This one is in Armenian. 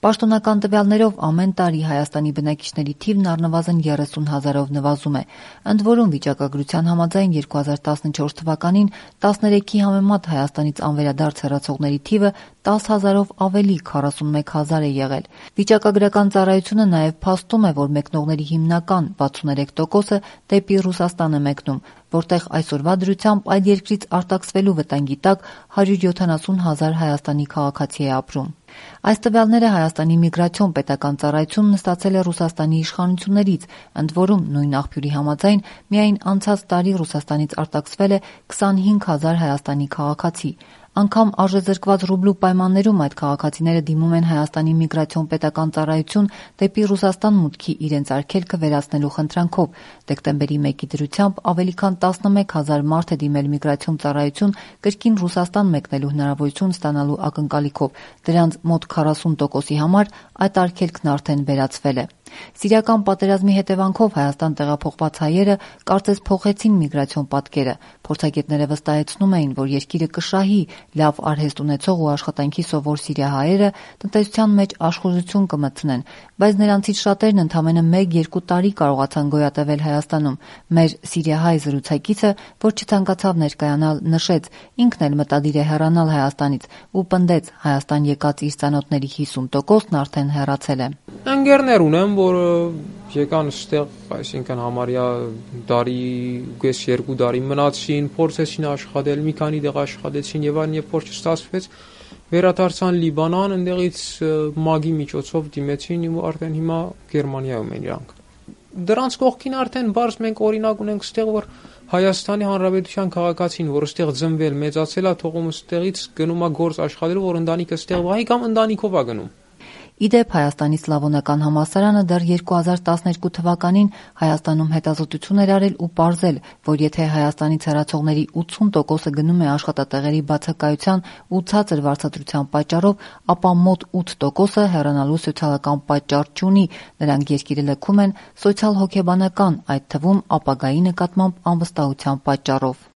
Պաշտոնական տվյալներով ամեն տարի Հայաստանի բնակիչների թիվն առնվազն 30,000-ով նվազում է։ Ընդ որում վիճակագրության համաձայն 2014 թվականին 13-ի համեմատ Հայաստանից անվերադարձ հեռացողների թիվը 10,000-ով ավելի 41,000 է եղել։ Վիճակագրական ծառայությունը նաև փաստում է, որ մեկնողների հիմնական 63%-ը դեպի Ռուսաստան է մեկնում, որտեղ այսօրվա դրությամբ այդ երկրից արտաքսվելու վտանգի տակ 170,000 Հայաստանի քաղաքացի է ապրում։ Այս տվյալները Հայաստանի միգրացիոն պետական ծառայությունն ստացել է Ռուսաստանի իշխանություններից, ընդ որում նույն աղբյուրի համաձայն միայն անցած տարի Ռուսաստանից արտաքսվել է 25,000 Հայաստանի քաղաքացի։ Անգամ արժեզրկված ռուբլու պայմաններում այդ քաղաքացիները դիմում են Հայաստանի միգրացիոն պետական ծառայություն դեպի Ռուսաստան մուտքի իրենց արգելքը վերացնելու խնդրանքով։ Դեկտեմբերի 1-ի դրությամբ ավելի քան 11,000 մարդ է դիմել միգրացիոն ծառայություն կրկին Ռուսաստան մեկնելու հնարավորություն ստանալու ակնկալիքով։ Դրանց մոտ 40%-ի համար այդ արգելքն արդեն վերացվել է։ Սիրիական պատերազմի հետևանքով Հայաստան տեղափոխված հայերը կարծես փոխեցին միգրացիոն պատկերը։ Փորձագետները վստահեցնում էին, որ երկիրը կշահի լավ արհեստ ունեցող ու աշխատանքի սովոր սիրիահայերը, տնտեսության մեջ աշխուժություն կմտցնեն, բայց նրանցից շատերն ընդամենը 1-2 տարի կարողացան գոյատևել Հայաստանում։ Մեր սիրիահայ զրուցակիցը, որ չցանկացավ ներկայանալ, նշեց, ինքն էլ մտադիր է հեռանալ Հայաստանից ու պնդեց, Հայաստան եկած իր ծանոթների 50%-ն արդեն հեռացել է։ Ընկերներ ունեմ, որ եկան ստեղ, այսինքն համարյա տարի, գես 2 տարի մնացին, փորձեցին աշխատել, մի քանի տեղ աշխատեցին եւ այլն, երբ որ չստացվեց, վերադարձան Լիբանան, այնտեղից մագի միջոցով դիմեցին ու արդեն հիմա Գերմանիայում են իրանք։ Դրանց կողքին արդեն բարձ մենք օրինակ ունենք ստեղ, որ Հայաստանի Հանրապետության քաղաքացին, որ ստեղ ծնվել, մեծացել է, թողում ստեղից գնում է գործ աշխատելու, որ ընտանիքը ստեղ վահի կամ ընտանիքով է գնում։ Իդեպ Հայաստանի Սլավոնական համալսարանը դեռ 2012 թվականին Հայաստանում հետազոտություն էր արել ու պարզել, որ եթե Հայաստանից հեռացողների 80%-ը գնում է աշխատատեղերի բացակայության ու ցածր վարձատրության պատճառով, ապա մոտ 8%-ը հեռանալու սոցիալական պատճառ չունի, նրանք երկիրը լքում են սոցիալ-հոգեբանական, այդ թվում ապագայի նկատմամբ անվստահության պատճառով։